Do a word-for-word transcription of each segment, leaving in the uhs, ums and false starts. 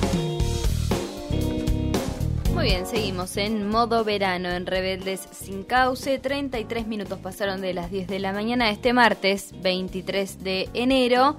Muy bien, seguimos en modo verano en Rebeldes Sin Cauce. treinta y tres minutos pasaron de las diez de la mañana este martes veintitrés de enero.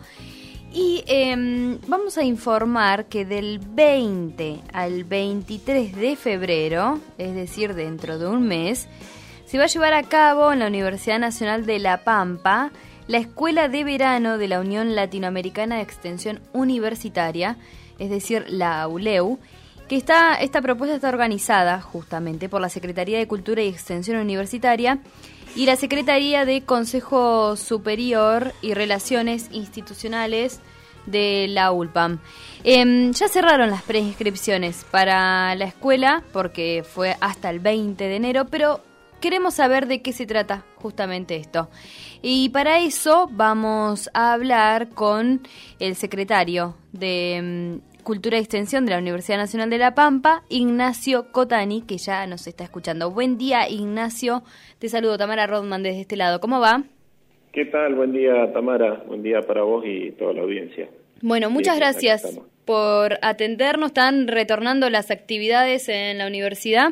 Y eh, vamos a informar que del veinte al veintitrés de febrero, es decir, dentro de un mes, se va a llevar a cabo en la Universidad Nacional de La Pampa la Escuela de Verano de la Unión Latinoamericana de Extensión Universitaria, es decir, la U L E U, que está, esta propuesta está organizada justamente por la Secretaría de Cultura y Extensión Universitaria y la Secretaría de Consejo Superior y Relaciones Institucionales de la U L P A M. Eh, ya cerraron las preinscripciones para la escuela porque fue hasta el veinte de enero, pero queremos saber de qué se trata justamente esto. Y para eso vamos a hablar con el secretario de Cultura y Extensión de la Universidad Nacional de La Pampa, Ignacio Cotani, que ya nos está escuchando. Buen día, Ignacio. Te saludo, Tamara Rodman, desde este lado. ¿Cómo va? ¿Qué tal? Buen día, Tamara. Buen día para vos y toda la audiencia. Bueno, muchas Bien, gracias por atendernos. ¿Están retornando las actividades en la universidad?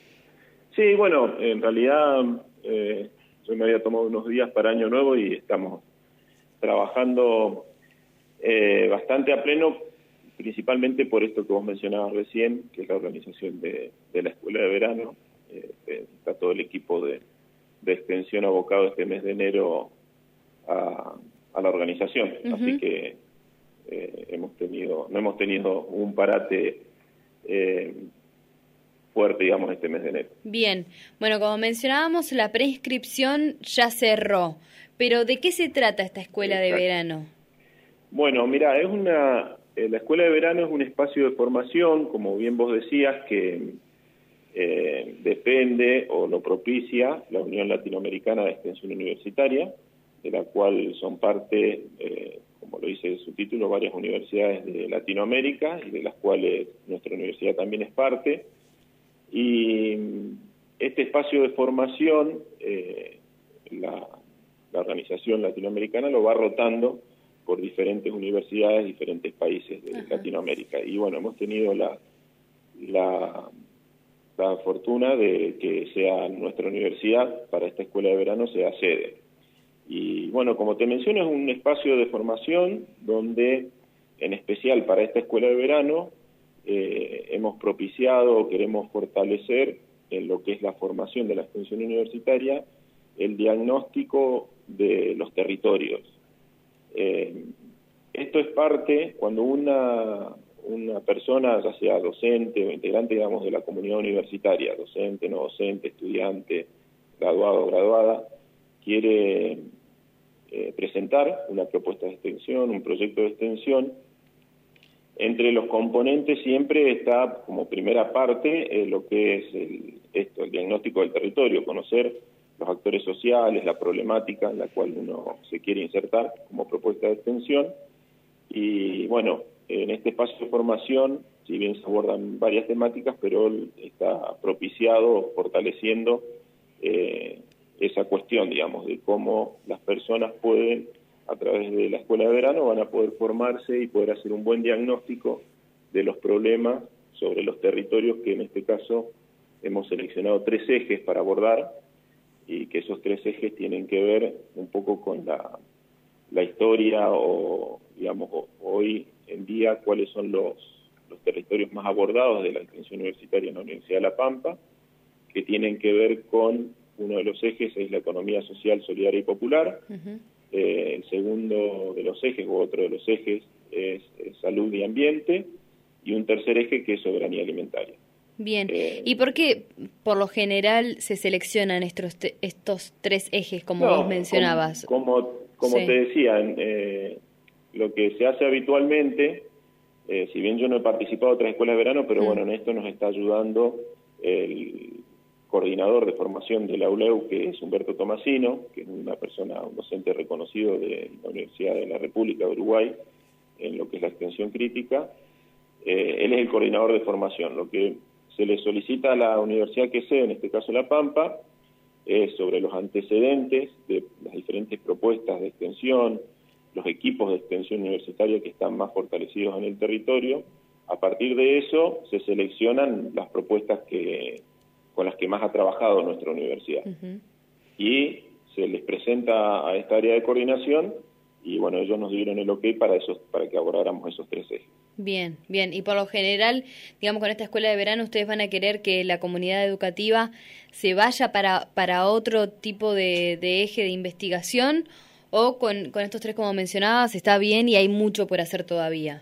Sí, bueno, en realidad eh, yo me había tomado unos días para Año Nuevo y estamos trabajando eh, bastante a pleno, principalmente por esto que vos mencionabas recién, que es la organización de, de la Escuela de Verano. Eh, está todo el equipo de, de extensión abocado este mes de enero a, a la organización. Uh-huh. Así que eh, hemos tenido, no hemos tenido un parate eh, fuerte, digamos, este mes de enero. Bien. Bueno, como mencionábamos, la preinscripción ya cerró. Pero ¿de qué se trata esta Escuela Exacto. de Verano? Bueno, mira, es una... La Escuela de Verano es un espacio de formación, como bien vos decías, que eh, depende o lo propicia la Unión Latinoamericana de Extensión Universitaria, de la cual son parte, eh, como lo dice su título, varias universidades de Latinoamérica, y de las cuales nuestra universidad también es parte. Y este espacio de formación, eh, la, la organización latinoamericana lo va rotando por diferentes universidades, diferentes países de Ajá. Latinoamérica. Y bueno, hemos tenido la, la, la fortuna de que sea nuestra universidad, para esta escuela de verano, sea sede. Y bueno, como te menciono, es un espacio de formación donde, en especial para esta escuela de verano, eh, hemos propiciado, queremos fortalecer en lo que es la formación de la extensión universitaria, el diagnóstico de los territorios. Eh, esto es parte, cuando una, una persona, ya sea docente o integrante, digamos, de la comunidad universitaria, docente, no docente, estudiante, graduado o graduada, quiere eh, presentar una propuesta de extensión, un proyecto de extensión, entre los componentes siempre está como primera parte eh, lo que es el, esto, el diagnóstico del territorio, conocer los actores sociales, la problemática en la cual uno se quiere insertar como propuesta de extensión. Y bueno, en este espacio de formación, si bien se abordan varias temáticas, pero está propiciado, fortaleciendo eh, esa cuestión, digamos, de cómo las personas pueden, a través de la escuela de verano, van a poder formarse y poder hacer un buen diagnóstico de los problemas sobre los territorios, que en este caso hemos seleccionado tres ejes para abordar, y que esos tres ejes tienen que ver un poco con la, la historia o, digamos, hoy en día cuáles son los, los territorios más abordados de la extensión universitaria en la Universidad de La Pampa, que tienen que ver con, uno de los ejes es la economía social, solidaria y popular, uh-huh. eh, el segundo de los ejes, o otro de los ejes, es, es salud y ambiente, y un tercer eje que es soberanía alimentaria. Bien, eh, ¿y por qué por lo general se seleccionan estos, estos tres ejes, como no, vos mencionabas? Como, como, como sí. te decía, eh, lo que se hace habitualmente, eh, si bien yo no he participado en otras escuelas de verano, pero mm. bueno, en esto nos está ayudando el coordinador de formación de la U L E U, que es Humberto Tomasino, que es una persona, un docente reconocido de la Universidad de la República de Uruguay, en lo que es la extensión crítica. Eh, él es el coordinador de formación. Lo que se le solicita a la universidad que sea, en este caso La Pampa, es sobre los antecedentes de las diferentes propuestas de extensión, los equipos de extensión universitaria que están más fortalecidos en el territorio, A partir de eso se seleccionan las propuestas que con las que más ha trabajado nuestra universidad. Uh-huh. Y se les presenta a esta área de coordinación y bueno, ellos nos dieron el ok para esos, para que abordáramos esos tres ejes. Bien, bien. Y por lo general, digamos, con esta escuela de verano, ¿ustedes van a querer que la comunidad educativa se vaya para, para otro tipo de, de eje de investigación? ¿O con, con estos tres, como mencionabas, está bien y hay mucho por hacer todavía?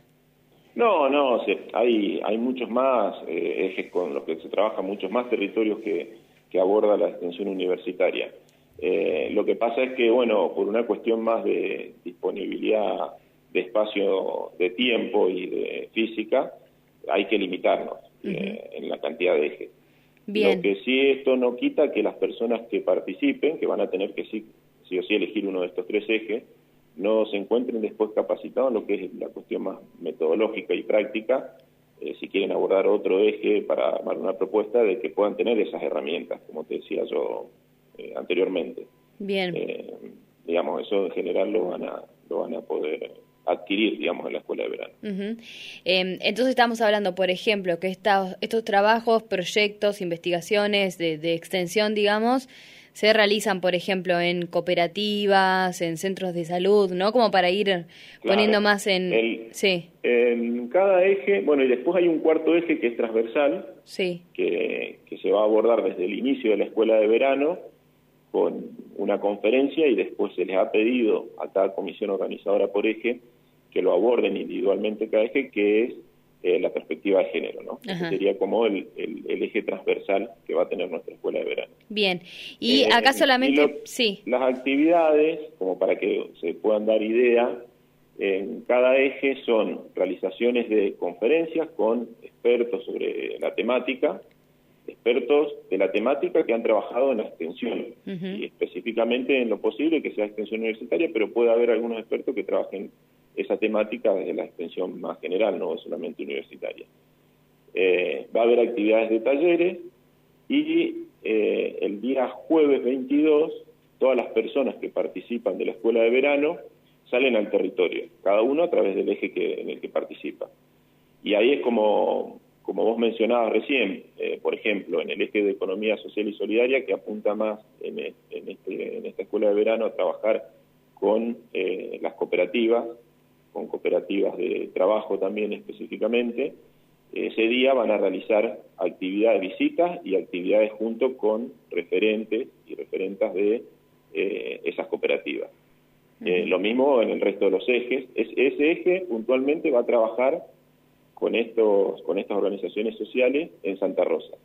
No, no, sí, hay, hay muchos más eh, ejes con los que se trabaja, muchos más territorios que, que aborda la extensión universitaria. Eh, lo que pasa es que, bueno, por una cuestión más de disponibilidad de espacio, de tiempo y de física, hay que limitarnos uh-huh. eh, en la cantidad de ejes. Bien. Lo que sí esto no quita que las personas que participen, que van a tener que sí, sí o sí elegir uno de estos tres ejes, no se encuentren después capacitados en lo que es la cuestión más metodológica y práctica, eh, si quieren abordar otro eje para armar una propuesta, de que puedan tener esas herramientas, como te decía yo eh, anteriormente. Bien. Eh, digamos, eso en general lo van a, lo van a poder adquirir, digamos, en la escuela de verano. Uh-huh. Eh, entonces estamos hablando, por ejemplo, que estos, estos trabajos, proyectos, investigaciones de, de extensión, digamos, se realizan, por ejemplo, en cooperativas, en centros de salud, ¿no? Como para ir claro, poniendo más en... El, sí. En cada eje, bueno, y después hay un cuarto eje que es transversal, sí. que, que se va a abordar desde el inicio de la escuela de verano con una conferencia y después se les ha pedido a cada comisión organizadora por eje que lo aborden individualmente cada eje, que es eh, la perspectiva de género, ¿no? Ese sería como el, el, el eje transversal que va a tener nuestra escuela de verano. Bien, y eh, acá solamente, y lo, sí. Las actividades, como para que se puedan dar idea, en cada eje son realizaciones de conferencias con expertos sobre la temática, expertos de la temática que han trabajado en la extensión, uh-huh. y específicamente en lo posible que sea extensión universitaria, pero puede haber algunos expertos que trabajen esa temática desde la extensión más general, no solamente universitaria. Eh, va a haber actividades de talleres y eh, el día jueves veintidós, todas las personas que participan de la escuela de verano salen al territorio, cada uno a través del eje que, en el que participa. Y ahí es como, como vos mencionabas recién, eh, por ejemplo, en el eje de economía social y solidaria, que apunta más en, en, este, en esta escuela de verano a trabajar con eh, las cooperativas, con cooperativas de trabajo también específicamente. Ese día van a realizar actividades, visitas y actividades junto con referentes y referentas de eh, esas cooperativas. Uh-huh. Eh, lo mismo en el resto de los ejes. Es, ese eje puntualmente va a trabajar con, estos, con estas organizaciones sociales en Santa Rosa.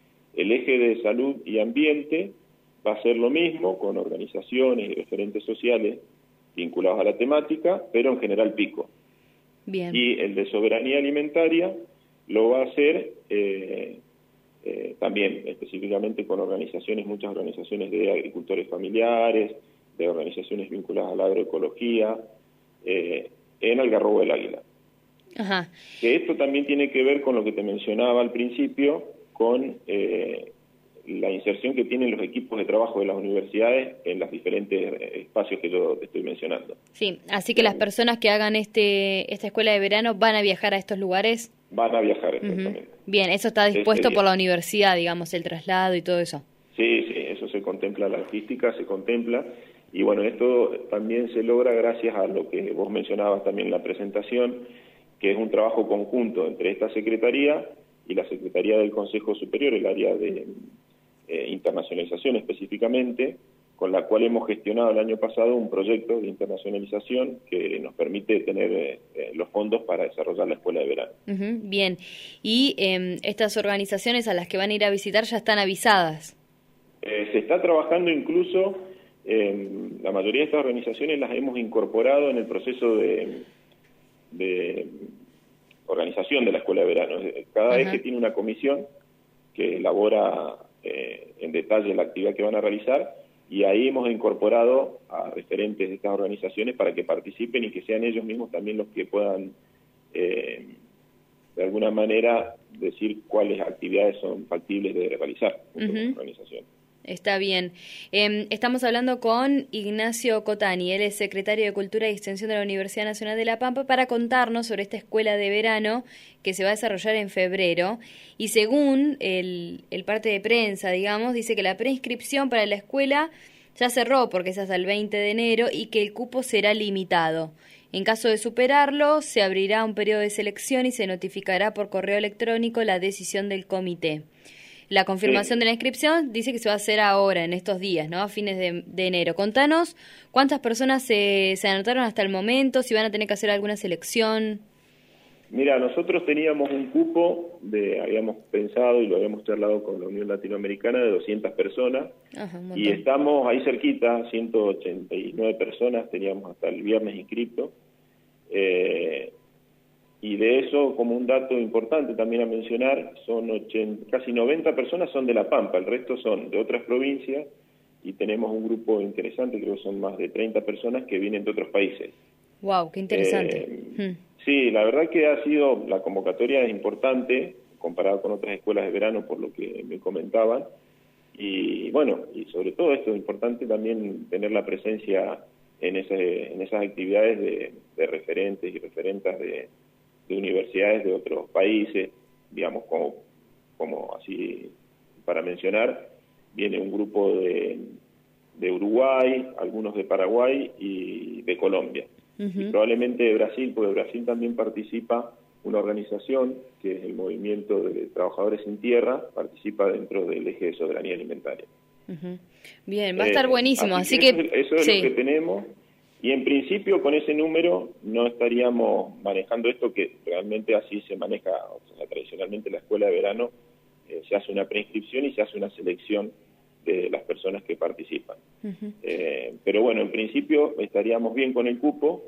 El eje de salud y ambiente va a ser lo mismo, con organizaciones y referentes sociales vinculados a la temática, pero en General Pico. Bien. Y el de soberanía alimentaria lo va a hacer eh, eh, también específicamente con organizaciones, muchas organizaciones de agricultores familiares, de organizaciones vinculadas a la agroecología, eh, en Algarrobo del Águila. Ajá. Que esto también tiene que ver con lo que te mencionaba al principio, con eh, la inserción que tienen los equipos de trabajo de las universidades en los diferentes espacios que yo te estoy mencionando. Sí, así que las personas que hagan este esta escuela de verano van a viajar a estos lugares. Van a viajar, exactamente. Uh-huh. Bien, eso está dispuesto por la universidad, digamos, el traslado y todo eso. Sí, sí, eso se contempla, la logística se contempla, y bueno, esto también se logra gracias a lo que vos mencionabas también en la presentación, que es un trabajo conjunto entre esta Secretaría y la Secretaría del Consejo Superior, el área de eh, internacionalización específicamente, con la cual hemos gestionado el año pasado un proyecto de internacionalización que nos permite tener eh, los fondos para desarrollar la escuela de verano. Uh-huh, bien, y eh, estas organizaciones a las que van a ir a visitar ya están avisadas. Eh, se está trabajando incluso, eh, la mayoría de estas organizaciones las hemos incorporado en el proceso de, de organización de la escuela de verano. Cada uh-huh. eje tiene una comisión que elabora eh, en detalle la actividad que van a realizar, y ahí hemos incorporado a referentes de estas organizaciones para que participen y que sean ellos mismos también los que puedan, eh, de alguna manera, decir cuáles actividades son factibles de realizar junto uh-huh. con la organización. Está bien. Eh, estamos hablando con Ignacio Cotani, él es secretario de Cultura y Extensión de la Universidad Nacional de La Pampa, para contarnos sobre esta escuela de verano que se va a desarrollar en febrero. Y según el, el parte de prensa, digamos, dice que la preinscripción para la escuela ya cerró porque es hasta el veinte de enero y que el cupo será limitado. En caso de superarlo, se abrirá un periodo de selección y se notificará por correo electrónico la decisión del comité. La confirmación sí. de la inscripción dice que se va a hacer ahora, en estos días, ¿no? A fines de, de enero. Contanos cuántas personas se, se anotaron hasta el momento, si van a tener que hacer alguna selección. Mira, nosotros teníamos un cupo, de habíamos pensado y lo habíamos charlado con la Unión Latinoamericana, de doscientas personas. Ajá, y estamos ahí cerquita, ciento ochenta y nueve personas teníamos hasta el viernes inscripto. Eh, Y de eso, como un dato importante también a mencionar, son ochenta, casi noventa personas son de La Pampa, el resto son de otras provincias, y tenemos un grupo interesante, creo que son más de treinta personas que vienen de otros países. Wow, qué interesante. Eh, hmm. Sí, la verdad que ha sido, la convocatoria es importante, comparada con otras escuelas de verano, por lo que me comentaban, y bueno, y sobre todo esto es importante también tener la presencia en, ese, en esas actividades de, de referentes y referentas de de universidades de otros países, digamos, como, como así para mencionar, viene un grupo de, de Uruguay, algunos de Paraguay y de Colombia. Uh-huh. Y probablemente de Brasil, porque Brasil también participa una organización, que es el Movimiento de Trabajadores Sin Tierra, participa dentro del eje de soberanía alimentaria. Uh-huh. Bien, va a estar buenísimo, eh, así, así que... que... Eso, eso es sí. lo que tenemos. Y en principio con ese número no estaríamos manejando esto que realmente así se maneja, o sea, tradicionalmente la escuela de verano eh, se hace una preinscripción y se hace una selección de las personas que participan. Uh-huh. Eh, pero bueno, en principio estaríamos bien con el cupo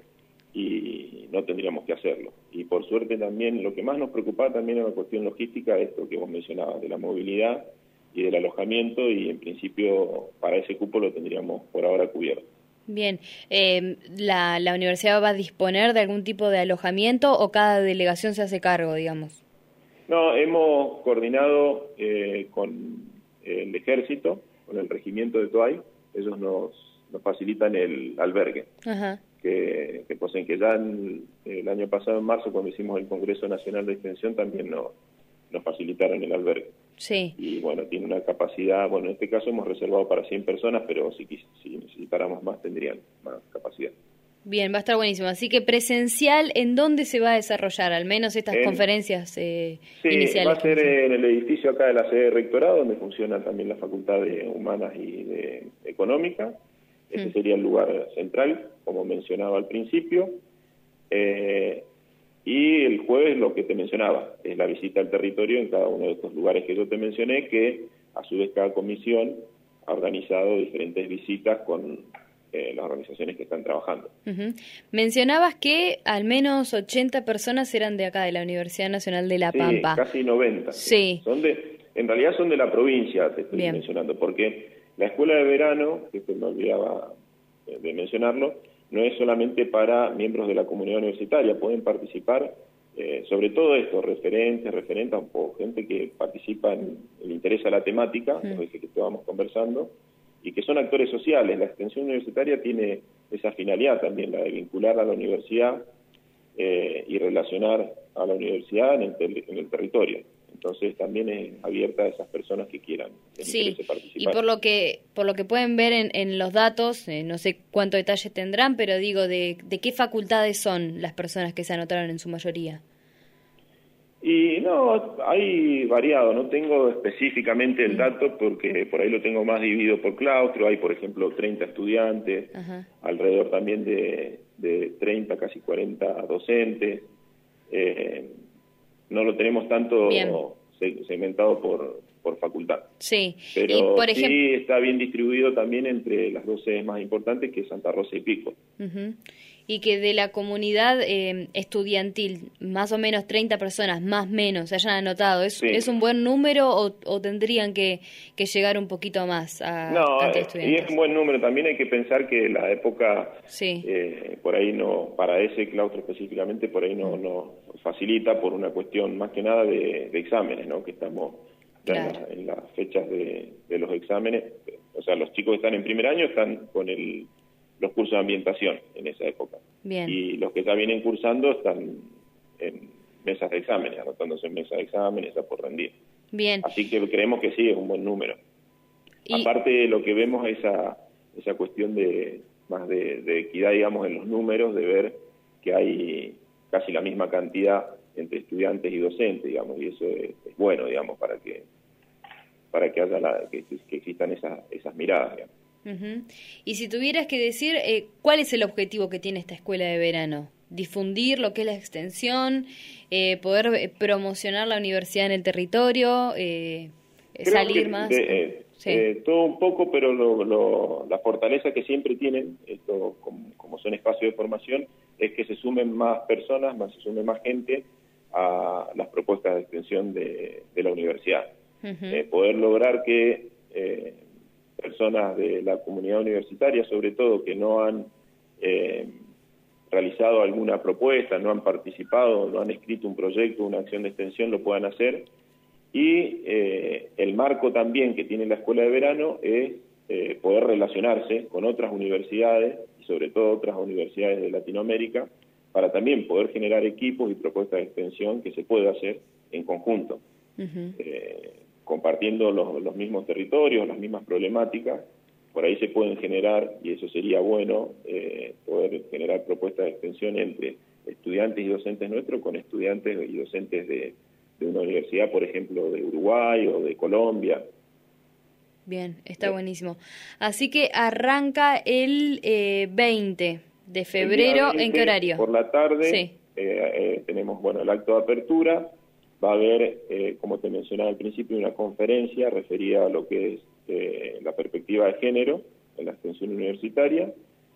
y no tendríamos que hacerlo. Y por suerte también lo que más nos preocupaba también era la cuestión logística, esto que vos mencionabas, de la movilidad y del alojamiento, y en principio para ese cupo lo tendríamos por ahora cubierto. Bien, eh, ¿la, ¿la universidad va a disponer de algún tipo de alojamiento o cada delegación se hace cargo, digamos? No, hemos coordinado eh, con el ejército, con el regimiento de Toay, ellos nos, nos facilitan el albergue. Ajá. Que, que poseen, que ya en, el año pasado, en marzo, cuando hicimos el Congreso Nacional de Extensión, también nos, nos facilitaron el albergue. Sí. Y bueno, tiene una capacidad, bueno, en este caso hemos reservado para cien personas, pero si, si necesitáramos más tendrían más capacidad. Bien, va a estar buenísimo. Así que presencial, ¿en dónde se va a desarrollar? Al menos estas en, conferencias eh, sí, iniciales. Va a ser en el edificio acá de la sede de rectorado, donde funciona también la Facultad de Humanas y de Económica. Ese hmm. sería el lugar central, como mencionaba al principio. Eh, Y el jueves lo que te mencionaba, es la visita al territorio en cada uno de estos lugares que yo te mencioné, que a su vez cada comisión ha organizado diferentes visitas con eh, las organizaciones que están trabajando. Uh-huh. Mencionabas que al menos ochenta personas eran de acá, de la Universidad Nacional de La Pampa. Sí, casi noventa. Sí. sí. Son de, en realidad son de la provincia, te estoy Bien. mencionando, porque la escuela de verano, que me olvidaba de mencionarlo, no es solamente para miembros de la comunidad universitaria, pueden participar, eh, sobre todo esto, referentes, referentas, o gente que participa en el interés a la temática, los ejes que estábamos conversando, y que son actores sociales. La extensión universitaria tiene esa finalidad también, la de vincular a la universidad eh, y relacionar a la universidad en el, ter- en el territorio. Entonces también es abierta a esas personas que quieran sí, participar. Y por lo que por lo que pueden ver en, en los datos, eh, no sé cuánto detalle tendrán, pero digo, de, ¿de qué facultades son las personas que se anotaron en su mayoría? Y no, hay variado, no tengo específicamente el dato porque por ahí lo tengo más dividido por claustro, hay por ejemplo treinta estudiantes, Ajá. alrededor también de, de treinta, casi cuarenta docentes, eh, no lo tenemos tanto Bien. segmentado por, por facultad. Sí, pero y por ejemplo... sí está bien distribuido también entre las dos sedes más importantes, que es Santa Rosa y Pico. Uh-huh. Y que de la comunidad eh, estudiantil, más o menos treinta personas, más o menos, se hayan anotado. ¿Es, sí. ¿es un buen número o, o tendrían que, que llegar un poquito más a no, cantidad de estudiantes? Y es un buen número. También hay que pensar que la época, sí. eh, por ahí no, para ese claustro específicamente, por ahí no, no facilita por una cuestión más que nada de, de exámenes, ¿no? Que estamos Claro. en, la, en las fechas de, de los exámenes. O sea, los chicos que están en primer año están con el, los cursos de ambientación en esa época. Bien. Y los que ya vienen cursando están en mesas de exámenes, anotándose en mesas de exámenes a por rendir. Bien. Así que creemos que sí, es un buen número. Y... Aparte, lo que vemos es esa, esa cuestión de más de, de equidad, digamos, en los números, de ver que hay casi la misma cantidad entre estudiantes y docentes, digamos, y eso es, es bueno, digamos, para que para que haya la, que, que existan esas esas miradas, digamos. Uh-huh. Y si tuvieras que decir, eh, ¿cuál es el objetivo que tiene esta escuela de verano? ¿Difundir lo que es la extensión? Eh, ¿Poder eh, promocionar la universidad en el territorio? Eh, ¿Salir que más? De, eh, sí. eh, todo un poco, pero lo, lo, la fortaleza que siempre tienen, esto como, como son espacios de formación, es que se sumen más personas, más se sume más gente a las propuestas de extensión de, de la universidad. Uh-huh. Eh, poder lograr que eh, personas de la comunidad universitaria, sobre todo, que no han eh, realizado alguna propuesta, no han participado, no han escrito un proyecto, una acción de extensión, lo puedan hacer. Y eh, el marco también que tiene la escuela de verano es eh, poder relacionarse con otras universidades, y sobre todo otras universidades de Latinoamérica, para también poder generar equipos y propuestas de extensión que se pueda hacer en conjunto. Uh-huh. Eh, compartiendo los, los mismos territorios, las mismas problemáticas, por ahí se pueden generar, y eso sería bueno, eh, poder generar propuestas de extensión entre estudiantes y docentes nuestros con estudiantes y docentes de, de una universidad, por ejemplo, de Uruguay o de Colombia. Bien, está Bien. buenísimo. Así que arranca el eh, veinte de febrero, veinte, ¿en qué horario? Por la tarde, sí. eh, eh, tenemos bueno el acto de apertura. Va a haber, eh, como te mencionaba al principio, una conferencia referida a lo que es eh, la perspectiva de género en la extensión universitaria,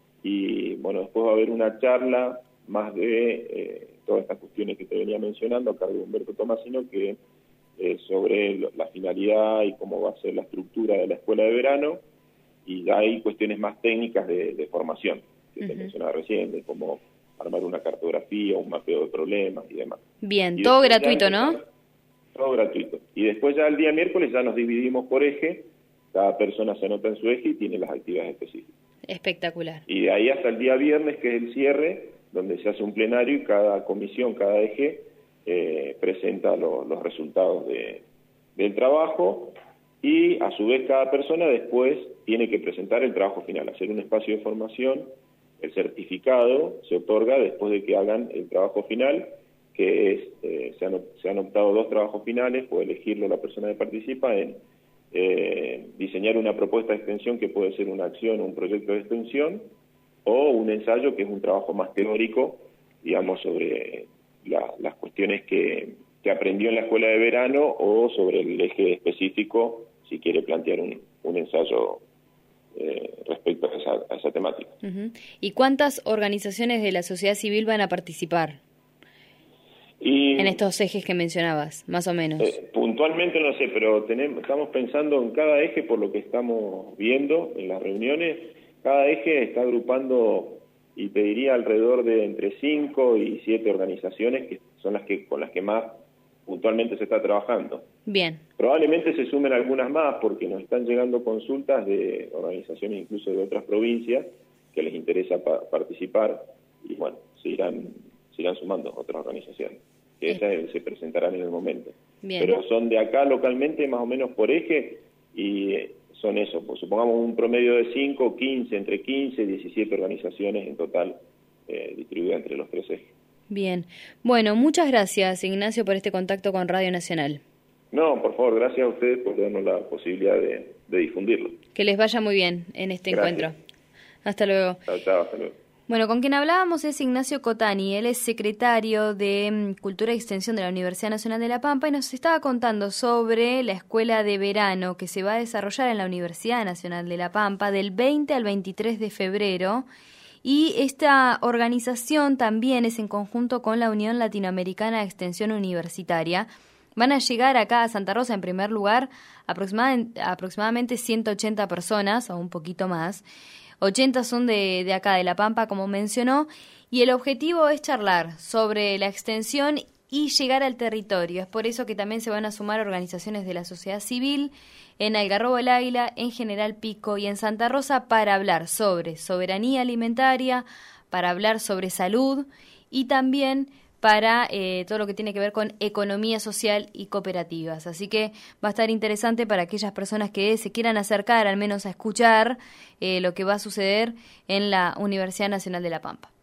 y bueno, después va a haber una charla más de eh, todas estas cuestiones que te venía mencionando a cargo de Humberto Tomasino, que eh, sobre lo, la finalidad y cómo va a ser la estructura de la escuela de verano, y hay cuestiones más técnicas de, de formación, que uh-huh. te mencionaba recién, de cómo armar una cartografía, un mapeo de problemas y demás. Bien, y todo gratuito, ¿no? Todo gratuito. Y después ya el día miércoles ya nos dividimos por eje, cada persona se anota en su eje y tiene las actividades específicas. Espectacular. Y de ahí hasta el día viernes, que es el cierre, donde se hace un plenario y cada comisión, cada eje, eh, presenta lo, los resultados de, del trabajo, y a su vez cada persona después tiene que presentar el trabajo final, hacer un espacio de formación. El certificado se otorga después de que hagan el trabajo final, que es, eh, se, han, se han optado dos trabajos finales, puede elegirlo la persona que participa en eh, diseñar una propuesta de extensión que puede ser una acción o un proyecto de extensión, o un ensayo que es un trabajo más teórico, digamos, sobre la, las cuestiones que, que aprendió en la escuela de verano, o sobre el eje específico, si quiere plantear un, un ensayo Eh, respecto a esa, a esa temática. Uh-huh. ¿Y cuántas organizaciones de la sociedad civil van a participar y, en estos ejes que mencionabas, más o menos? Eh, puntualmente no sé, pero tenemos, estamos pensando en cada eje, por lo que estamos viendo en las reuniones, cada eje está agrupando, y te diría alrededor de entre cinco y siete organizaciones, que son las que con las que más puntualmente se está trabajando. Bien. Probablemente se sumen algunas más, porque nos están llegando consultas de organizaciones incluso de otras provincias que les interesa pa- participar, y bueno, se irán, se irán sumando otras organizaciones, que esas eh, se presentarán en el momento. Bien. Pero son de acá localmente más o menos por eje, y eh, son eso, pues supongamos un promedio de cinco, quince, entre quince y diecisiete organizaciones en total, eh, distribuidas entre los tres ejes. Bien. Bueno, muchas gracias, Ignacio, por este contacto con Radio Nacional. No, por favor, gracias a ustedes por darnos la posibilidad de, de difundirlo. Que les vaya muy bien en este gracias. encuentro. Hasta luego. Chao, chao, hasta luego. Bueno, con quien hablábamos es Ignacio Cotani, él es secretario de Cultura y Extensión de la Universidad Nacional de La Pampa, y nos estaba contando sobre la escuela de verano que se va a desarrollar en la Universidad Nacional de La Pampa del veinte al veintitrés de febrero, y esta organización también es en conjunto con la Unión Latinoamericana de Extensión Universitaria. Van a llegar acá a Santa Rosa, en primer lugar, aproximadamente, aproximadamente ciento ochenta personas, o un poquito más. ochenta son de, de acá, de La Pampa, como mencionó, y el objetivo es charlar sobre la extensión y llegar al territorio. Es por eso que también se van a sumar organizaciones de la sociedad civil en Algarrobo del Águila, en General Pico y en Santa Rosa para hablar sobre soberanía alimentaria, para hablar sobre salud y también para eh, todo lo que tiene que ver con economía social y cooperativas. Así que va a estar interesante para aquellas personas que se quieran acercar, al menos a escuchar eh, lo que va a suceder en la Universidad Nacional de La Pampa.